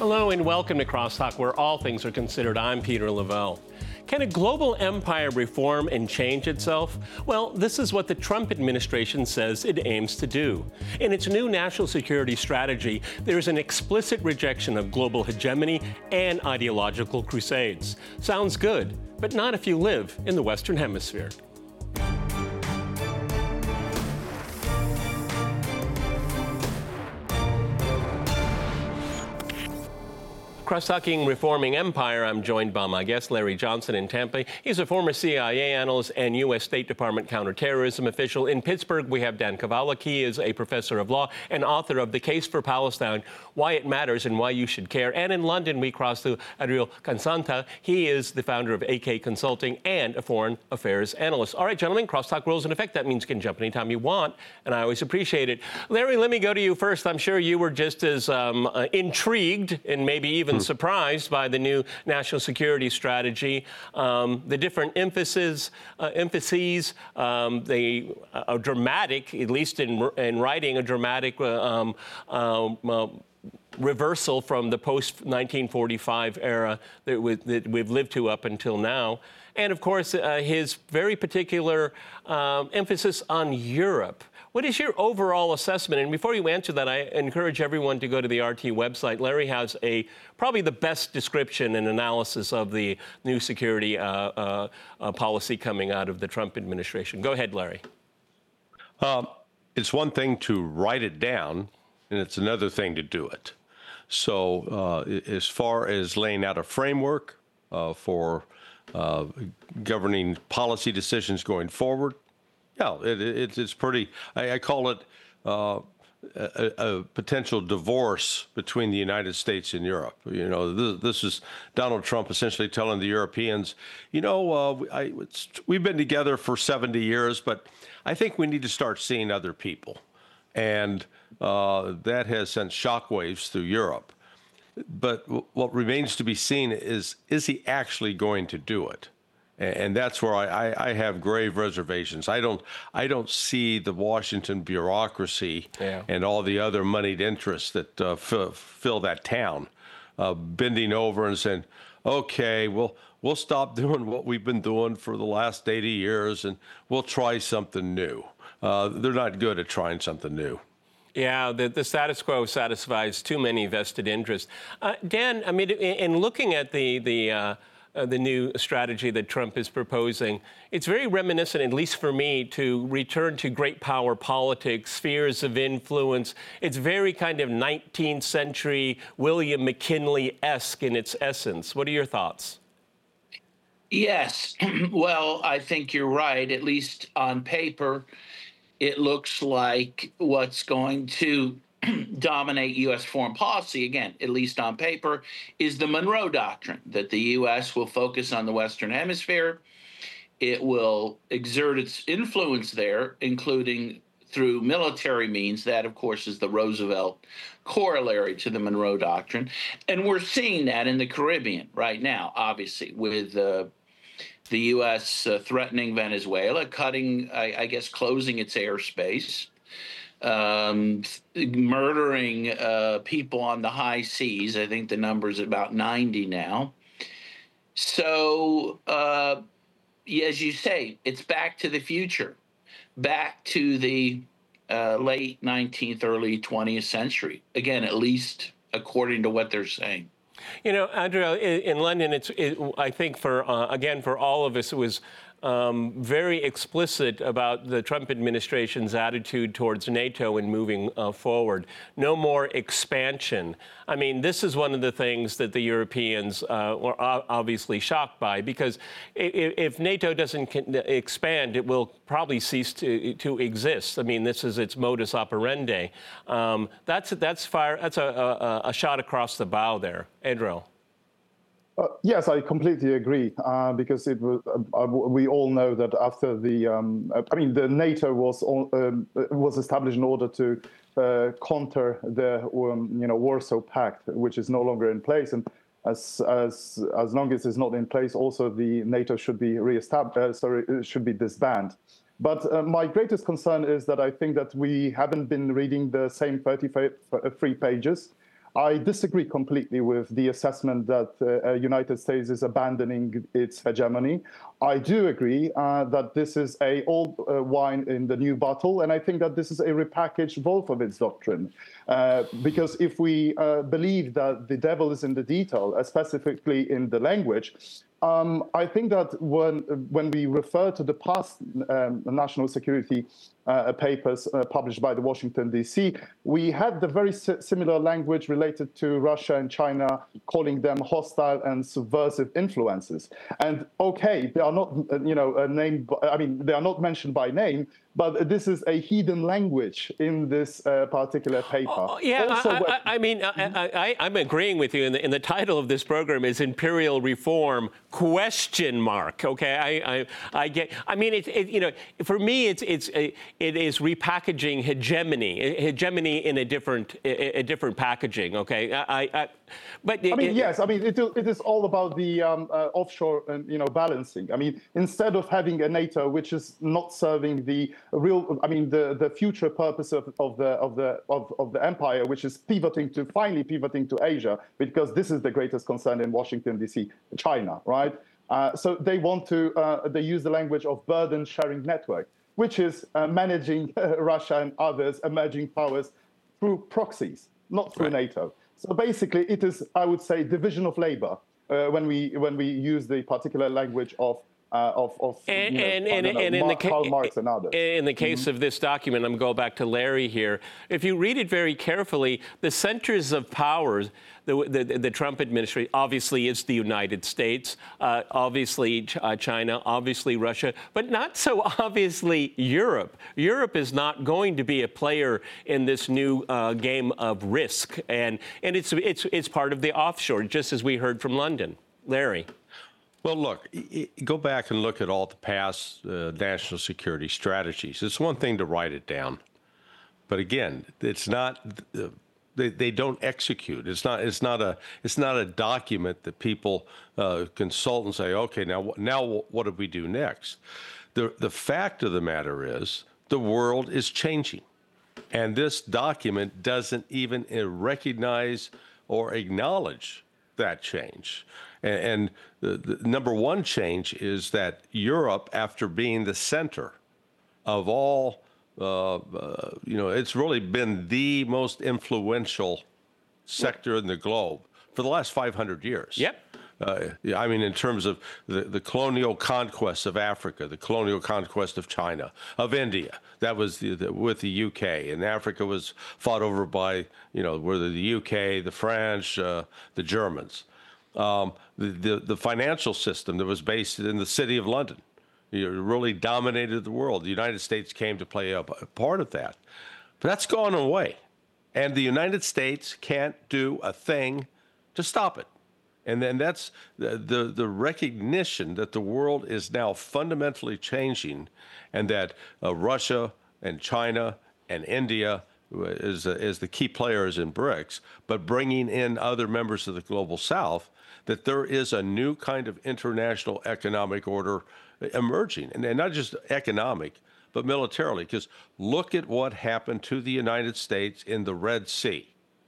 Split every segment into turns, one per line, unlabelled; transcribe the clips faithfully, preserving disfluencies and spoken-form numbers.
Hello and welcome to Crosstalk, where all things are considered. I'm Peter Lavelle. Can a global empire reform and change itself? Well, this is what the Trump administration says it aims to do. In its new national security strategy, there is an explicit rejection of global hegemony and ideological crusades. Sounds good, but not if you live in the Western Hemisphere. Cross-talking Reforming Empire, I'm joined by my guest, Larry Johnson in Tampa. He's a former C I A analyst and U S State Department counterterrorism official. In Pittsburgh, we have Dan Kovalik. He is a professor of law and author of The Case for Palestine, Why It Matters and Why You Should Care. And in London, we cross to Adriel Cansanta. He is the founder of A K Consulting and a foreign affairs analyst. All right, gentlemen, crosstalk rules in effect. That means you can jump anytime you want, and I always appreciate it. Larry, let me go to you first. I'm sure you were just as um, uh, intrigued and maybe even surprised by the new national security strategy, um, the different emphasis, uh, emphases, um, the uh, dramatic, at least in in writing, a dramatic uh, um, um, uh, reversal from the post nineteen forty-five era that, we, that we've lived to up until now. And of course, uh, his very particular um, emphasis on Europe. What is your overall assessment? And before you answer that, I encourage everyone to go to the R T website. Larry has a probably the best description and analysis of the new security uh, uh, uh, policy coming out of the Trump administration. Go ahead, Larry.
Um, it's one thing to write it down, and it's another thing to do it. So uh, as far as laying out a framework uh, for uh, governing policy decisions going forward, yeah, it, it, it's pretty, I, I call it uh, a, a potential divorce between the United States and Europe. You know, this, this is Donald Trump essentially telling the Europeans, you know, uh, I, it's, we've been together for seventy years, but I think we need to start seeing other people. And uh, that has sent shockwaves through Europe. But w- what remains to be seen is, is he actually going to do it? And that's where I, I, I have grave reservations. I don't I don't see the Washington bureaucracy yeah. and all the other moneyed interests that uh, f- fill that town uh, bending over and saying, okay, we'll, we'll stop doing what we've been doing for the last eighty years and we'll try something new. Uh, they're not good at trying something new.
Yeah, the, the status quo satisfies too many vested interests. Uh, Dan, I mean, in, in looking at the the uh, Uh, the new strategy that Trump is proposing, it's very reminiscent, at least for me, to return to great power politics, spheres of influence. It's very kind of nineteenth century William McKinley-esque in its essence. What are your thoughts?
Yes. Well, I think you're right. At least on paper, it looks like what's going to dominate U S foreign policy, again, at least on paper, is the Monroe Doctrine, that the U S will focus on the Western Hemisphere. It will exert its influence there, including through military means. That, of course, is the Roosevelt corollary to the Monroe Doctrine. And we're seeing that in the Caribbean right now, obviously, with uh, the U S uh, threatening Venezuela, cutting, I, I guess, closing its airspace. Um, murdering uh, people on the high seas. I think the number's about ninety now. So, uh, as you say, it's back to the future, back to the uh, late nineteenth, early twentieth century. Again, at least according to what they're saying.
You know, Andrea, in London, it's it, I think for uh, again for all of us, it was um, very explicit about the Trump administration's attitude towards NATO and moving uh, forward. No more expansion. I mean, this is one of the things that the Europeans uh, were obviously shocked by, because if, if NATO doesn't expand, it will probably cease to to exist. I mean, this is its modus operandi. Um, that's that's fire. That's a, a, a shot across the bow there, Adriel.
Uh, yes, I completely agree, uh, because it was, uh, we all know that after the, um, I mean, the NATO was all, um, was established in order to uh, counter the, um, you know, Warsaw Pact, which is no longer in place, and as as as long as it's not in place, also the NATO should be reestablished. Uh, sorry, it should be disbanded. But uh, my greatest concern is that I think that we haven't been reading the same thirty-three pages. I disagree completely with the assessment that the uh, United States is abandoning its hegemony. I do agree uh, that this is a old uh, wine in the new bottle, and I think that this is a repackaged Wolfowitz doctrine. Uh, because if we uh, believe that the devil is in the detail, uh, specifically in the language, Um, I think that when when we refer to the past um, national security uh, papers uh, published by the Washington, D C, we had the very si- similar language related to Russia and China, calling them hostile and subversive influences. And okay, they are not, uh, you know, uh, named. I mean, they are not mentioned by name, but this is a hidden language in this uh, particular paper.
Oh, yeah,
also,
I, I, I mean, I, I, I'm agreeing with you. And the, and the title of this program is Imperial Reform question mark. Okay, I, I, I get. I mean, it's it, you know, for me, it's it's a, it is repackaging hegemony, hegemony in a different a, a different packaging. Okay, I, I but
I mean,
it,
yes, I mean, it, it is all about the um, uh, offshore, and you know, balancing. I mean, instead of having a NATO which is not serving the real, I mean, the, the future purpose of, of the of the of, of the empire, which is pivoting to finally pivoting to Asia, because this is the greatest concern in Washington, D C, China, right? Uh, so they want to uh, they use the language of burden sharing network, which is uh, managing uh, Russia and others emerging powers through proxies, not through
Right.
NATO. So basically, it is, I would say, division of labor uh, when we when we use the particular language of uh, of, of
And,
you know,
and,
I
and,
don't know,
and in the ca-
Karl Marx and others.
in the case
Mm-hmm.
of this document, I'm going back to Larry here. If you read it very carefully, the centers of power, the, the, the Trump administration, obviously is the United States, uh, obviously Ch- uh, China, obviously Russia, but not so obviously Europe. Europe is not going to be a player in this new uh, game of risk, and and it's it's it's part of the offshore, just as we heard from London. Larry.
Well, look, y- y- go back and look at all the past uh, national security strategies. It's one thing to write it down, but again, it's not. Uh, they, they don't execute. It's not. It's not a. It's not a document that people uh, consult and say, okay, now wh- now wh- what do we do next? The the fact of the matter is, the world is changing, and this document doesn't even uh, recognize or acknowledge that change. And, and the, the number one change is that Europe, after being the center of all, uh, uh, you know, it's really been the most influential sector in the globe for the last five hundred years.
Yep.
Uh, yeah, I mean, in terms of the, the colonial conquest of Africa, the colonial conquest of China, of India, that was the, the, with the U K, and Africa was fought over by, you know, whether the U K, the French, uh, the Germans. Um, the, the, the financial system that was based in the city of London, you know, really dominated the world. The United States came to play a, a part of that. But that's gone away. And the United States can't do a thing to stop it. And then that's the, the, the recognition that the world is now fundamentally changing, and that uh, Russia and China and India is, uh, is the key players in BRICS, but bringing in other members of the global South, that there is a new kind of international economic order emerging. And, and not just economic, but militarily, because look at what happened to the United States in the Red Sea.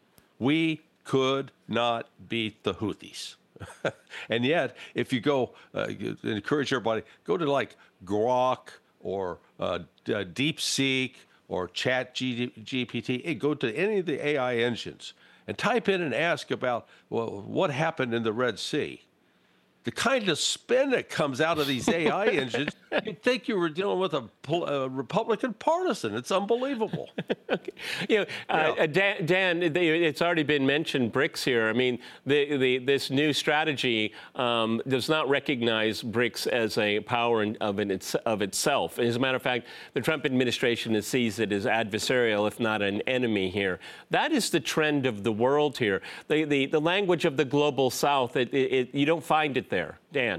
We could not beat the Houthis. And yet, if you go, uh, encourage everybody, go to like Grok or uh, uh, DeepSeek or Chat G P T, hey, go to any of the A I engines and type in and ask about, well, what happened in the Red Sea. The kind of spin that comes out of these A I engines, you'd think you were dealing with a, a Republican partisan. It's unbelievable.
Okay. You know, uh,
Yeah.
Dan, Dan, it's already been mentioned, BRICS here. I mean, the, the, this new strategy um, does not recognize BRICS as a power in, of, in its, of itself. As a matter of fact, the Trump administration sees it as adversarial, if not an enemy here. That is the trend of the world here. The, the, the language of the global South, it, it, it, you don't find it there. Dan.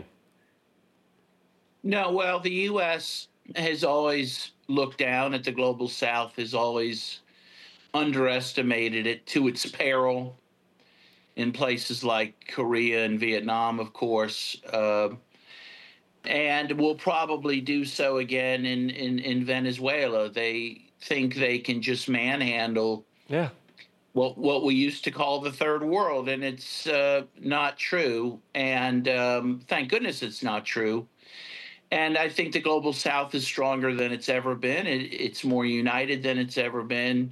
No, well, the U S has always looked down at the global South, has always underestimated it to its peril in places like Korea and Vietnam, of course, uh, and will probably do so again in, in, in Venezuela. They think they can just manhandle
Yeah.
what what we used to call the third world, and it's uh, not true. And um, thank goodness it's not true. And I think the global South is stronger than it's ever been. It, it's more united than it's ever been.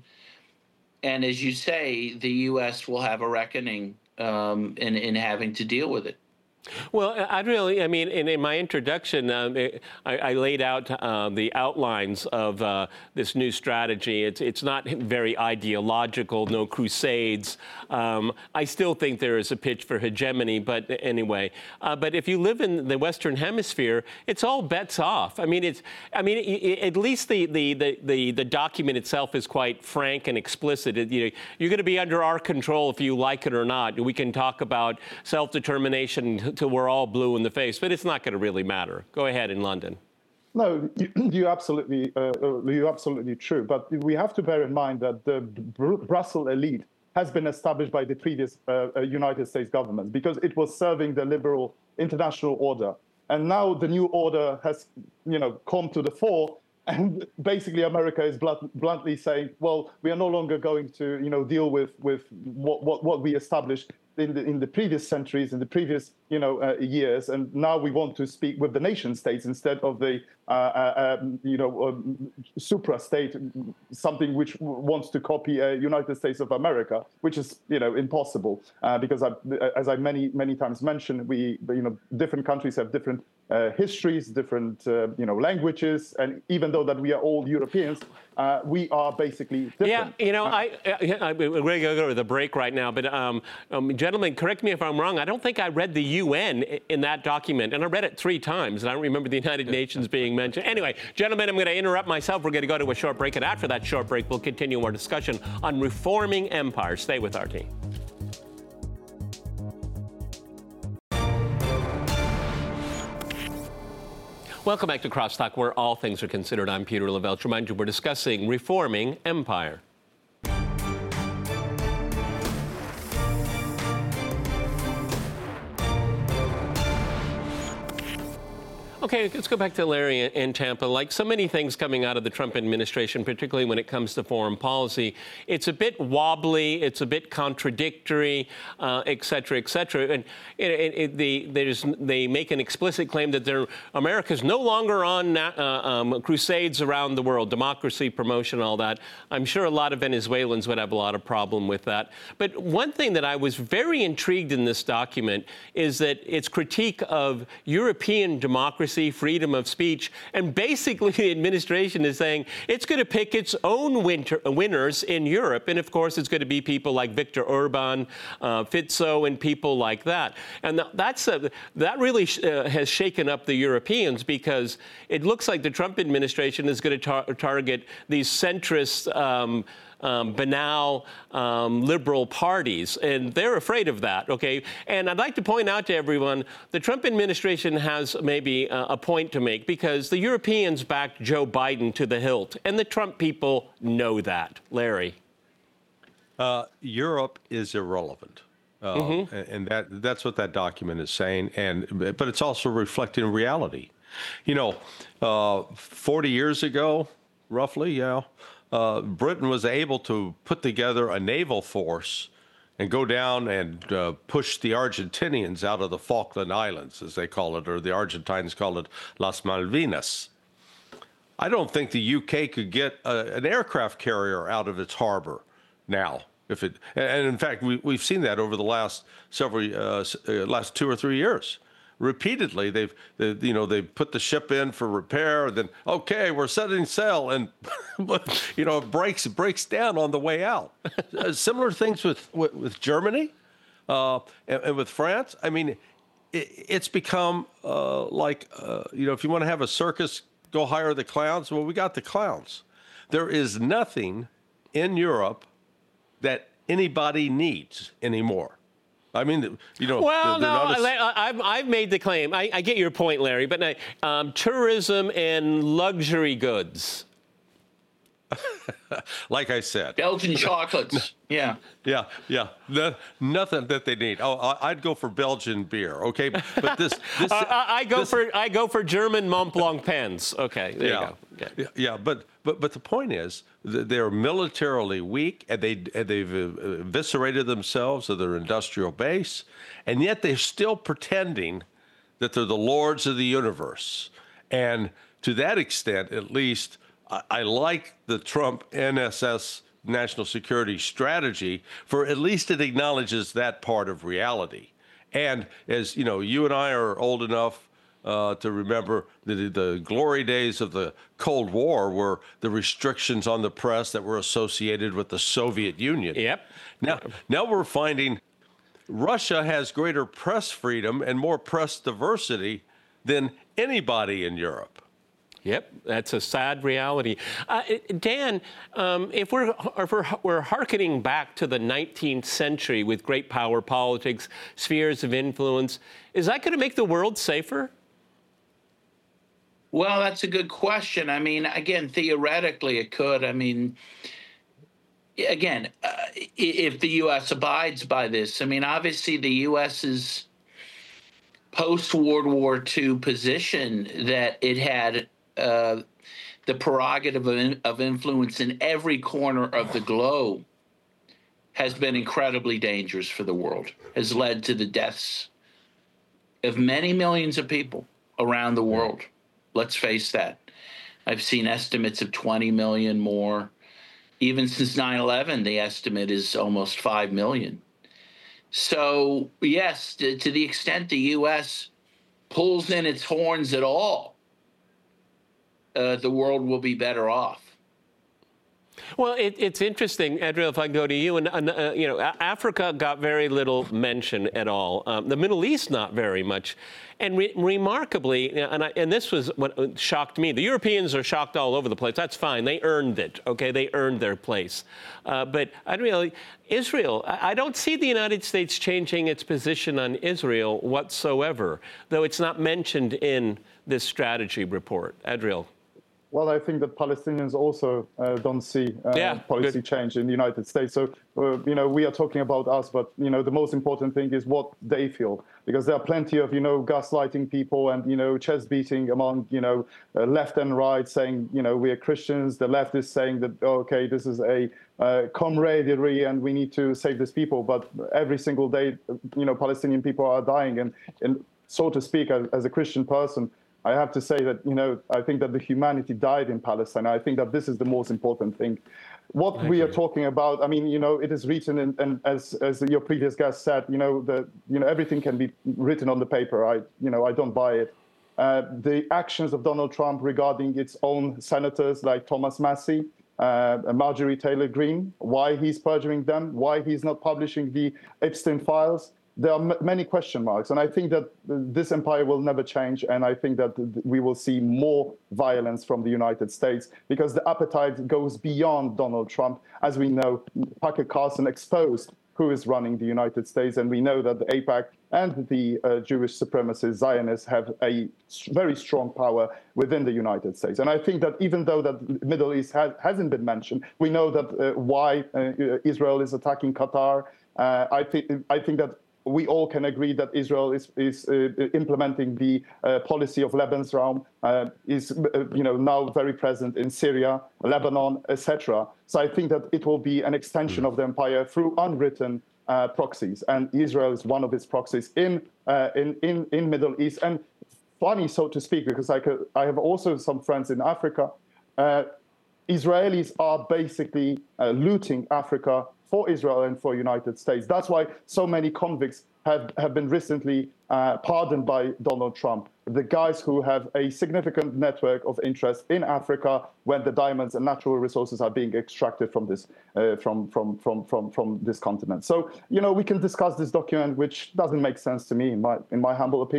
And as you say, the U S will have a reckoning um, in in having to deal with it.
Well, I really, I mean, in, in my introduction, um, I, I laid out uh, the outlines of uh, this new strategy. It's it's not very ideological, no crusades. Um, I still think there is a pitch for hegemony, but anyway. Uh, but if you live in the Western Hemisphere, it's all bets off. I mean, it's, I mean, it, it, at least the, the, the, the, the document itself is quite frank and explicit. It, you know, you're going to be under our control if you like it or not. We can talk about self-determination till we're all blue in the face, but it's not going to really matter. Go ahead in London.
No, you, you absolutely, uh, you're absolutely true. But we have to bear in mind that the Br- Brussels elite has been established by the previous uh, United States government because it was serving the liberal international order, and now the new order has, you know, come to the fore. And basically, America is blunt, bluntly saying, "Well, we are no longer going to, you know, deal with with what what, what we established in the in the previous centuries, in the previous, you know, uh, years, and now we want to speak with the nation states instead of the, uh, uh, um, you know, um, supra state, something which wants to copy a United States of America, which is, you know, impossible uh, because, I, as I many many times mentioned, we, you know, different countries have different uh, histories, different, uh, you know, languages, and even though that we are all Europeans, uh, we are basically different.
Yeah, you know, uh, I, I, I we're going to go to the break right now, but um, um, gentlemen, correct me if I'm wrong. I don't think I read the U N in that document, and I read it three times, and I don't remember the United Nations being mentioned. Anyway, gentlemen, I'm going to interrupt myself. We're going to go to a short break, and after that short break, we'll continue our discussion on reforming empire. Stay with R T. Welcome back to Crosstalk, where all things are considered. I'm Peter Lavelle. Remind you, we're discussing reforming empire. Okay, let's go back to Larry in Tampa. Like so many things coming out of the Trump administration, particularly when it comes to foreign policy, it's a bit wobbly, it's a bit contradictory, uh, et cetera, et cetera. And it, it, it, the, there's, they make an explicit claim that they're, America's no longer on uh, um, crusades around the world, democracy, promotion, all that. I'm sure a lot of Venezuelans would have a lot of problem with that. But one thing that I was very intrigued in this document is that its critique of European democracy, freedom of speech, and basically the administration is saying it's going to pick its own winter, winners in Europe, and of course it's going to be people like Viktor Orban, uh, Fico, and people like that. And that's a, that really sh- uh, has shaken up the Europeans, because it looks like the Trump administration is going to tar- target these centrist Um, Um, banal um, liberal parties, and they're afraid of that, okay? And I'd like to point out to everyone, the Trump administration has maybe uh, a point to make, because the Europeans backed Joe Biden to the hilt, and the Trump people know that. Larry?
Uh, Europe is irrelevant. Uh, mm-hmm. And that that's what that document is saying. And but it's also reflecting reality. You know, uh, forty years ago, roughly, yeah, Uh, Britain was able to put together a naval force and go down and uh, push the Argentinians out of the Falkland Islands, as they call it, or the Argentines call it Las Malvinas. I don't think the U K could get a, an aircraft carrier out of its harbor now. If it, and in fact, we, we've seen that over the last several, uh, last two or three years. Repeatedly, they've, they, you know, they put the ship in for repair. Then, okay, we're setting sail, and you know, it breaks, it breaks down on the way out. Similar things with with, with Germany uh, and, and with France. I mean, it, it's become uh, like uh, you know, if you want to have a circus, go hire the clowns. Well, we got the clowns. There is nothing in Europe that anybody needs anymore. I mean, you know.
Well, no,
a...
I've, I've made the claim. I, I get your point, Larry, but um, tourism and luxury goods.
Like I said,
Belgian chocolates. Yeah.
yeah, yeah, no, nothing that they need. Oh, I- I'd go for Belgian beer, okay? But this, this,
Uh, I, I go
this-
for I go for German Mont Blanc pens. Okay, there
yeah,
you go. Okay.
yeah, yeah, but but but the point is, th- they're militarily weak, and they and they've uh, eviscerated themselves of their industrial base, and yet they're still pretending that they're the lords of the universe. And to that extent, at least, I, I like the Trump N S S national security strategy, for at least it acknowledges that part of reality. And as you know, you and I are old enough uh, to remember the, the glory days of the Cold War, were the restrictions on the press that were associated with the Soviet Union.
Yep.
Now, now we're finding Russia has greater press freedom and more press diversity than anybody in Europe.
Yep, that's a sad reality. Uh, Dan, um, if we're if we're we're hearkening back to the nineteenth century with great power politics, spheres of influence, is that going to make the world safer?
Well, that's a good question. I mean, again, theoretically, it could. I mean, again, uh, if the U S abides by this, I mean, obviously the U S's post-World War Two position that it had uh, the prerogative of, in, of influence in every corner of the globe has been incredibly dangerous for the world, has led to the deaths of many millions of people around the world. Let's face that. I've seen estimates of twenty million more. Even since nine eleven, the estimate is almost five million. So, yes, to, to the extent the U S pulls in its horns at all, uh, the world will be better off.
Well, it, it's interesting, Adriel, if I go to you, and uh, you know, Africa got very little mention at all. Um, the Middle East, not very much. And re- remarkably, and, I, and this was what shocked me, the Europeans are shocked all over the place. That's fine. They earned it, okay? They earned their place. Uh, but Adriel, Israel, I, I don't see the United States changing its position on Israel whatsoever, though it's not mentioned in this strategy report. Adriel.
Well, I think that Palestinians also uh, don't see uh,
Yeah,
policy
good.
change in the United States. So, uh, you know, we are talking about us, but, you know, the most important thing is what they feel, because there are plenty of, you know, gaslighting people and, you know, chest beating among, you know, uh, left and right saying, you know, we are Christians. The left is saying that, oh, okay, this is a uh, camaraderie and we need to save these people. But every single day, you know, Palestinian people are dying. And, and so to speak, as, as a Christian person, I have to say that, you know, I think that the humanity died in Palestine. I think that this is the most important thing. What we are talking about, I mean, you know, it is written, in, and as as your previous guest said, you know, the you know everything can be written on the paper. I you know I don't buy it. Uh, the actions of Donald Trump regarding its own senators like Thomas Massie, uh, Marjorie Taylor Greene, why he's perjuring them, why he's not publishing the Epstein files. There are m- many question marks, and I think that this empire will never change, and I think that we will see more violence from the United States because the appetite goes beyond Donald Trump. As we know, Tucker Carlson exposed who is running the United States, and we know that the AIPAC and the uh, Jewish supremacist Zionists have a very strong power within the United States. And I think that even though that the Middle East has, hasn't been mentioned, we know that uh, why uh, Israel is attacking Qatar. Uh, I think I think that we all can agree that Israel is, is uh, implementing the uh, policy of Lebensraum, uh, is uh, you know now very present in Syria, Lebanon, et cetera. So I think that it will be an extension of the empire through unwritten uh, proxies, and Israel is one of its proxies in uh, in in in Middle East. And funny, so to speak, because I could, I have also some friends in Africa. Uh, Israelis are basically uh, looting Africa for Israel and for United States. That's why so many convicts have, have been recently uh, pardoned by Donald Trump. The guys who have a significant network of interest in Africa when the diamonds and natural resources are being extracted from this uh, from, from, from, from, from this continent. So, you know, we can discuss this document, which doesn't make sense to me, in my, in my humble opinion.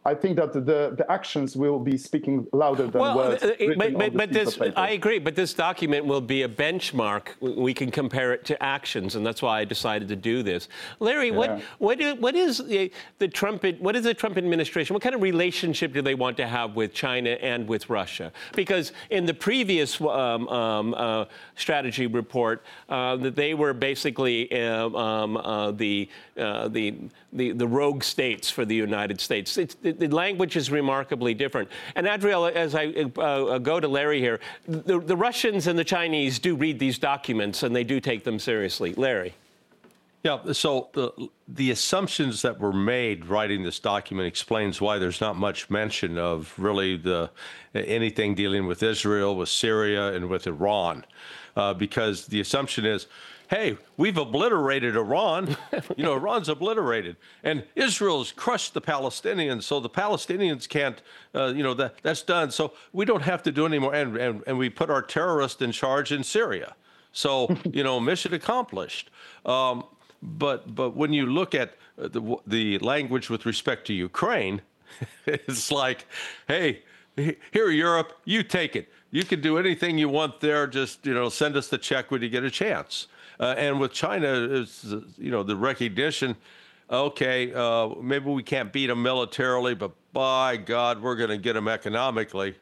I think that the, the actions will be speaking louder than
well,
words.
uh,
written
but,
on
but,
this
but
piece
this,
of paper.
I agree, but this document will be a benchmark. We can compare it to actions, and that's why I decided to do this. Larry,
Yeah.
what, what, is, what is the, the Trump, what is the Trump administration, what kind of relationship do they want to have with China and with Russia? Because in the previous um, um, uh, strategy report, uh, that they were basically uh, um, uh, the, uh, the, the, the rogue states for the United States. It's, the, the language is remarkably different. And Adriel, as I uh, go to Larry here, the, the Russians and the Chinese do read these documents and they do take them seriously. Larry.
Yeah, so the, the assumptions that were made writing this document explains why there's not much mention of really the anything dealing with Israel, with Syria, and with Iran, uh, because the assumption is, hey, we've obliterated Iran. You know, Iran's obliterated. And Israel's crushed the Palestinians, so the Palestinians can't, uh, you know, that, that's done. So we don't have to do anymore. And, and, and we put our terrorists in charge in Syria. So, you know, mission accomplished. Um, but but when you look at the, the language with respect to Ukraine, it's like, hey, here, Europe, you take it. You can do anything you want there. Just, you know, send us the check when you get a chance. Uh, and with China, it's, you know, the recognition, okay, uh, maybe we can't beat them militarily, but by God, we're going to get them economically.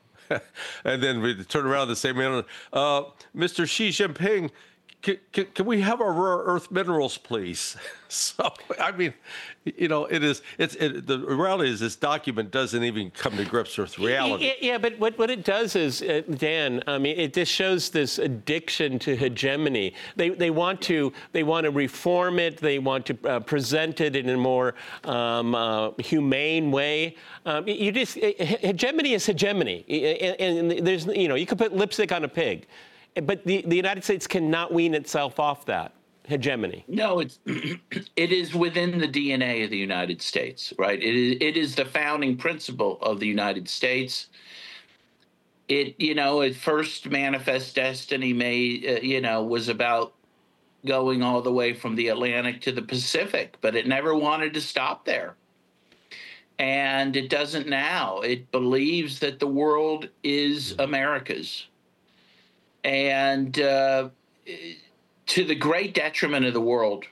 And then we turn around the same minute, uh, Mister Xi Jinping, can, can, can we have our rare earth minerals, please? So, I mean, you know, it is, it's, it, the reality is this document doesn't even come to grips with reality.
Yeah, yeah, but what, what it does is, uh, Dan, I mean, it just shows this addiction to hegemony. They, they want to, they want to reform it. They want to uh, present it in a more um, uh, humane way. Um, you just, hegemony is hegemony. And, and there's, you know, you could put lipstick on a pig. But the, the United States cannot wean itself off that hegemony.
No, it's it is within the D N A of the United States, right? It is it is the founding principle of the United States. It, you know, at first Manifest Destiny made, uh, you know, was about going all the way from the Atlantic to the Pacific, but it never wanted to stop there. And it doesn't now. It believes that the world is America's. And uh, to the great detriment of the world.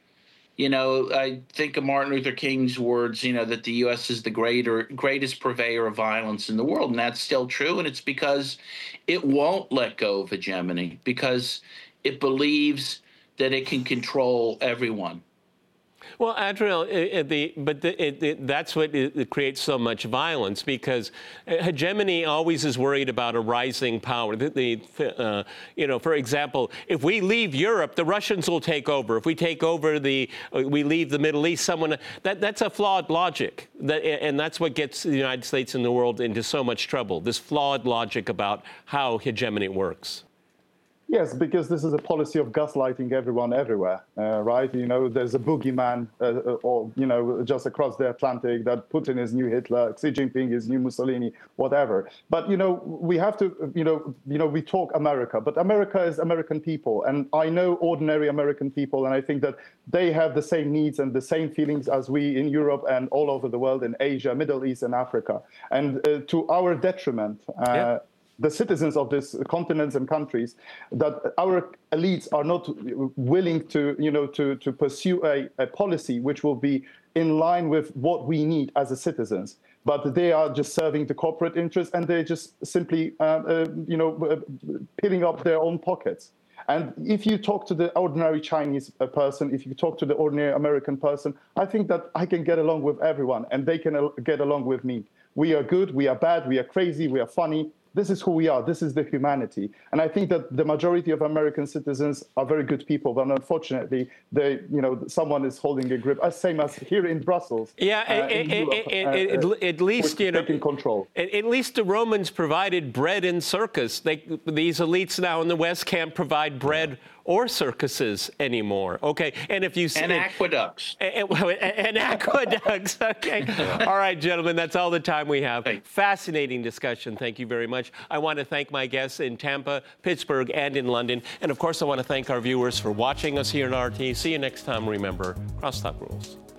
You know, I think of Martin Luther King's words, you know, that the U S is the greater, greatest purveyor of violence in the world. And that's still true. And it's because it won't let go of hegemony, because it believes that it can control everyone.
Well, Adriel, it, the, but the, it, it, that's what it, it creates so much violence, because hegemony always is worried about a rising power. The, the, uh, you know, for example, if we leave Europe, the Russians will take over. If we take over the, we leave the Middle East, someone, that, that's a flawed logic. That, and that's what gets the United States and the world into so much trouble, this flawed logic about how hegemony works.
Yes, because this is a policy of gaslighting everyone everywhere, uh, right? You know, there's a boogeyman, uh, or, you know, just across the Atlantic, that Putin is new Hitler, Xi Jinping is new Mussolini, whatever. But, you know, we have to, you know, you know, we talk America, but America is American people. And I know ordinary American people, and I think that they have the same needs and the same feelings as we in Europe and all over the world, in Asia, Middle East, and Africa. And uh, to our detriment, uh, yeah. the citizens of these continents and countries, that our elites are not willing to, you know, to, to pursue a, a policy which will be in line with what we need as a citizens. But they are just serving the corporate interests, and they're just simply, uh, uh, you know, uh, filling up their own pockets. And if you talk to the ordinary Chinese person, if you talk to the ordinary American person, I think that I can get along with everyone, and they can get along with me. We are good, we are bad, we are crazy, we are funny. This is who we are. This is the humanity. And I think that the majority of American citizens are very good people, but unfortunately, they, you know, someone is holding a grip, as same as here in Brussels.
Yeah, uh, in it, Europe, it, it, uh, it, at least, you know, taking
control.
At, at least the Romans provided bread and circus. They, these elites now in the West can't provide bread or circuses anymore. Okay, and if you see
and aqueducts
and, and, and aqueducts. Okay, all right, gentlemen, that's all the time we have.
Thanks.
Fascinating discussion. Thank you very much. I want to thank my guests in Tampa, Pittsburgh, and in London, and of course, I want to thank our viewers for watching us here in R T. See you next time. Remember, crosstalk rules.